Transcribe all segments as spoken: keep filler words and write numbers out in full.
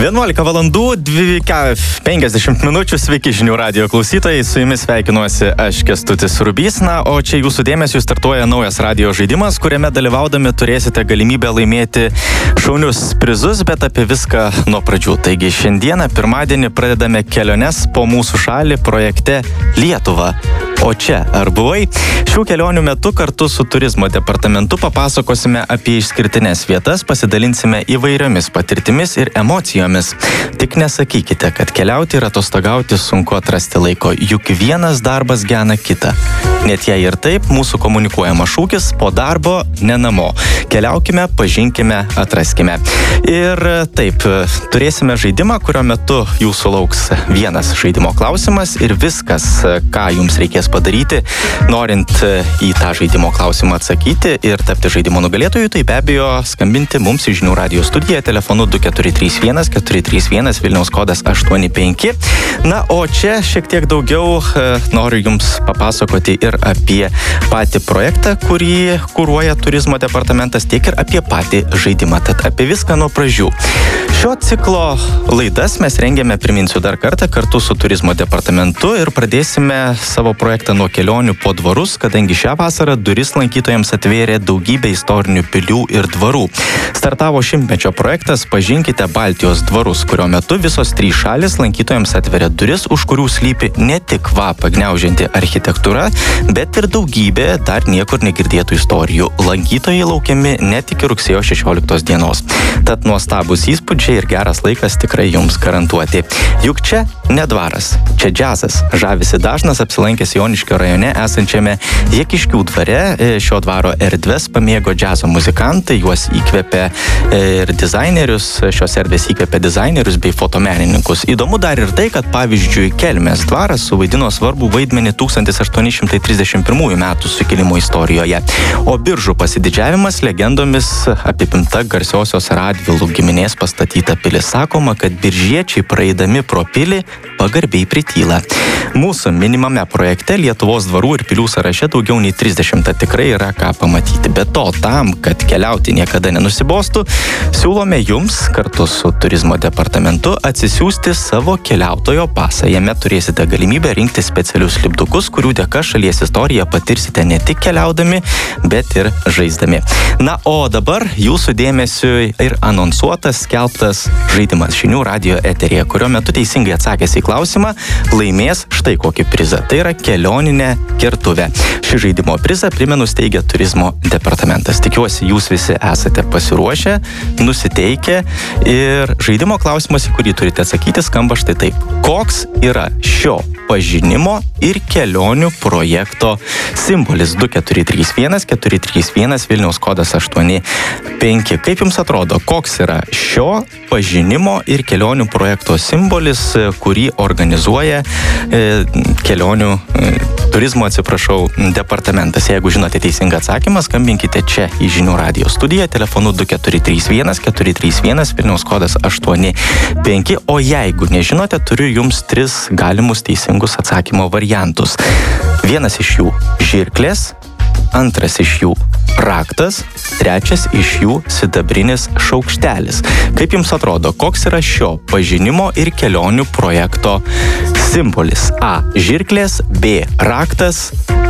vienuolika valandų, penkiasdešimt minučių, sveiki žinių radijo klausytojai, su jumis sveikinuosi aš Kęstutis Rubys, na, o čia jūsų dėmesiu startuoja naujas radijo žaidimas, kuriame dalyvaudami turėsite galimybę laimėti šaunius prizus, bet apie viską nuo pradžių. Taigi šiandieną, pirmadienį, pradedame keliones po mūsų šalį projekte Lietuva. O čia, ar buvai? Šių kelionių metu kartu su turizmo departamentu papasakosime apie išskirtines vietas, pasidalinsime įvairiomis patirtimis ir emocijomis. Tik nesakykite, kad keliauti ir atostogauti sunku atrasti laiko, juk vienas darbas gena kitą. Net jei ir taip, mūsų komunikuojama šūkis po darbo ne namo. Keliaukime, pažinkime, atraskime. Ir taip, turėsime žaidimą, kurio metu jūsų lauks vienas žaidimo klausimas ir viskas, ką jums reikės padaryti, norint į tą žaidimo klausimą atsakyti ir tapti žaidimo nugalėtojų, tai be abejo skambinti mums į žinių radijo studiją telefonu du keturi trys vienas keturi trys vienas Vilniaus kodas aštuoni penki. Na, o čia šiek tiek daugiau noriu jums papasakoti ir apie patį projektą, kurį kuruoja turizmo departamentas, tiek ir apie patį žaidimą. Tad apie viską nuo pradžių. Šio ciklo laidas mes rengiame, priminsiu dar kartą, kartu su turizmo departamentu ir pradėsime savo projektą nuo kelionių po dvarus, kadangi šią vasarą duris lankytojams atvėrė daugybė istorinių pilių ir dvarų. Startavo šimtmečio projektas Pažinkite Baltijos dvarus, kurio metu visos trys šalis lankytojams atveria duris, už kurių slypi ne tik kvapą gniaužianti architektūra, bet ir daugybė dar niekur negirdėtų istorijų. Lankytojai laukiami net iki rugsėjo šešioliktos dienos. Tad nuostabus įspūdžiai ir geras laikas tikrai jums garantuoti. Juk čia ne dvaras, čia džiazas. Žavisi dažnas apsilankęs Joniškio rajone esančiame Jekiškių dvare. Šio dvaro erdves pamėgo džiazo muzikantai, juos įkvėpė ir dizainerius, šios erdvės įkvėpė dizainerius bei fotomenininkus. Įdomu dar ir tai, kad pavyzdžiui Kelmės dvaras suvaidino svarbų vaidmenį tūkstantis aštuoni šimtai trisdešimt pirmųjų metų sukilimo istorijoje. O Biržų pasididžiavimas legendomis apipinta garsiosios Radvilų giminės pastatyta pilis. Sakoma, kad biržiečiai praeidami pro pilį pagarbiai prityla. Mūsų minimame projekte Lietuvos dvarų ir pilių sąraše daugiau nei trisdešimt, tikrai yra ką pamatyti. Be to, tam, kad keliauti niekada nenusibostų, siūlome jums kartu su turizmo departamentu atsisiųsti savo keliautojo pasą. Jame turėsite galimybę rinkti specialius lipdukus, kurių dėka šalies istoriją patirsite ne tik keliaudami, bet ir žaisdami. Na, o dabar jūsų dėmesiui ir anonsuotas, skelbtas žaidimas žinių radijo eteryje, kurio metu teisingai atsakęs į klausimą laimės štai kokį prizą. Tai yra kelioninė kertuvė. Šį žaidimo prizą, primenu, steigia turizmo departamentas. Tikiuosi, jūs visi esate pasiruošę, nusiteikę ir žaidimo klausimas, į kurį turite atsakyti, skamba štai taip. Koks yra šio pažinimo ir kelionių projekto simbolis? Du keturi trys vienas keturi trys vienas Vilniaus kodas aštuoni penki. Kaip jums atrodo, koks yra šio pažinimo ir kelionių projekto simbolis, kurį organizuoja e, kelionių, e, turizmo, atsiprašau, departamentas? Jeigu žinote teisingą atsakymą, skambinkite čia į žinių radijo studiją telefonu du keturi trys vienas keturi trys vienas Vilniaus kodas aštuoni penki. O jeigu nežinote, turiu jums tris galimus teisingus atsakymo variantus. Vienas iš jų žirklės, antras iš jų raktas, trečias iš jų sidabrinis šaukštelis. Kaip jums atrodo, koks yra šio pažinimo ir kelionių projekto simbolis? A. Žirklės, B. Raktas,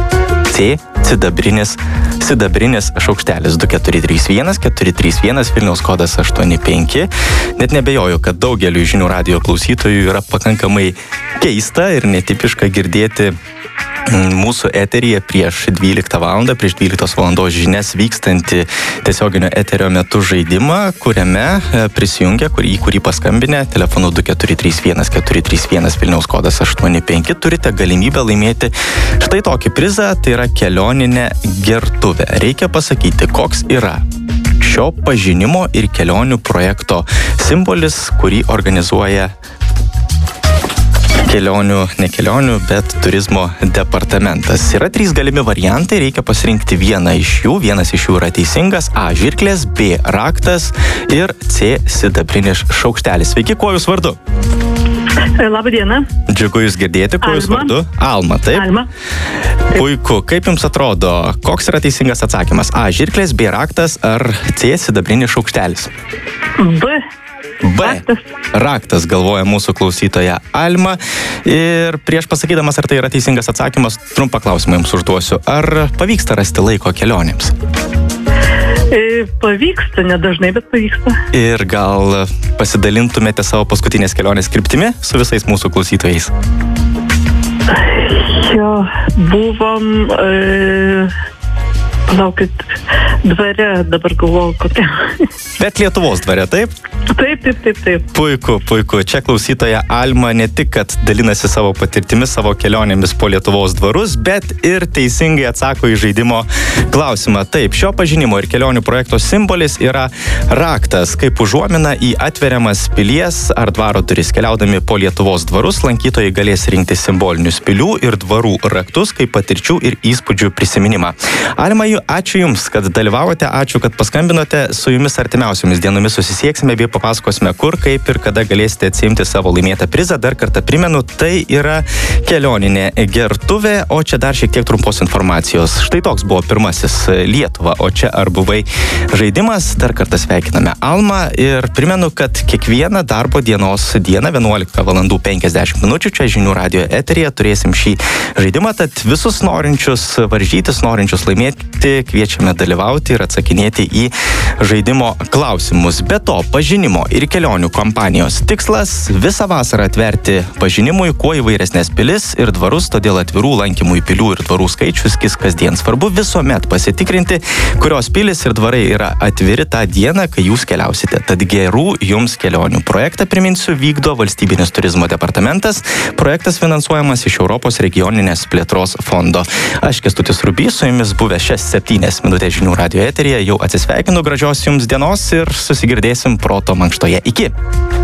C. Sidabrinis, sidabrinis šaukštelis. Du keturi trys vienas keturi trys vienas Vilniaus kodas aštuoni penki. Net nebejoju, kad daugeliu žinių radijo klausytojų yra pakankamai keista ir netipiška girdėti mūsų eteryje prieš dvyliktą valandą, prieš dvyliktos valandos žinias vykstantį tiesioginio eterio metu žaidimą, kuriame prisijungia, kurį, kurį paskambinę telefonu du keturi trys vienas keturi trys vienas Vilniaus kodas aštuoni penki turite galimybę laimėti štai tokį prizą, tai yra kelioninė gertuvė. Reikia pasakyti, koks yra šio pažinimo ir kelionių projekto simbolis, kurį organizuoja kelionių, ne kelionių, bet turizmo departamentas. Yra trys galimi variantai, reikia pasirinkti vieną iš jų. Vienas iš jų yra teisingas. A. Žirklės, B. Raktas ir C. Sidabrinis šaukštelis. Sveiki, kuo jūs vardu? Labą dieną. Džiugu jūs girdėti, kuo jūs vardu? Alma, taip? Alma. Puiku. Kaip jums atrodo, koks yra teisingas atsakymas? A. Žirklės, B. Raktas ar C. Sidabrinis šaukštelis? B. B. Raktas. Raktas, galvoja mūsų klausytoja Alma. Ir prieš pasakydamas, ar tai yra teisingas atsakymas, trumpą klausimą jums užduosiu. Ar pavyksta rasti laiko kelionėms? E, pavyksta, nedažnai, bet pavyksta. Ir gal pasidalintumėte savo paskutinės kelionės kryptimi su visais mūsų klausytojais? Jo, buvom, e, palaukit, dvare, dabar galvoju kokia. Bet Lietuvos dvare, taip? Taip, taip, taip, taip. Puiku, puiku. Čia klausytoja Alma ne tik, kad dalinasi savo patirtimis, savo kelionėmis po Lietuvos dvarus, bet ir teisingai atsako į žaidimo klausimą. Taip, šio pažinimo ir kelionių projekto simbolis yra raktas, kaip užuomina į atveriamas pilies ar dvaro duris. Keliaudami po Lietuvos dvarus, lankytojai galės rinkti simbolinius pilių ir dvarų raktus, kaip patirčių ir įspūdžių prisiminimą. Alma, ačiū Jums, kad dalyvavote, ačiū, kad paskambinote. Su Jumis artimiausiomis dienomis susisieksime bei papasakosime, kur, kaip ir kada galėsite atsiimti savo laimėtą prizą. Dar kartą primenu, tai yra kelioninė gertuvė, o čia dar šiek tiek trumpos informacijos. Štai toks buvo pirmasis Lietuva, o čia ar buvai žaidimas. Dar kartą sveikiname Almą ir primenu, kad kiekvieną darbo dienos dieną vienuoliktą valandų penkiasdešimt minučių čia Žinių radijo eteryje turėsim šį žaidimą, tad visus norinčius varžytis, norinčius laimėti, kviečiame dalyvauti ir atsakinėti į žaidimo klausimus. Be to, pažinimo ir kelionių kompanijos tikslas visą vasarą atverti pažinimui kuo įvairesnės pilis ir dvarus, todėl atvirų lankymui pilių ir dvarų skaičius kis kasdien. Svarbu visuomet pasitikrinti, kurios pilis ir dvarai yra atviri tą dieną, kai jūs keliausite. Tad gerų jums kelionių. Projektą, priminsiu, vykdo Valstybinis turizmo departamentas. Projektas finansuojamas iš Europos regioninės plėtros fondo. Aš Kęstutis Rubys, su jumis buvęs šias septynias minutės Žinių radijo eteryje. Jau atsisveikinu, gražios jums dienos ir susigirdėsim proto mankštoje. Iki.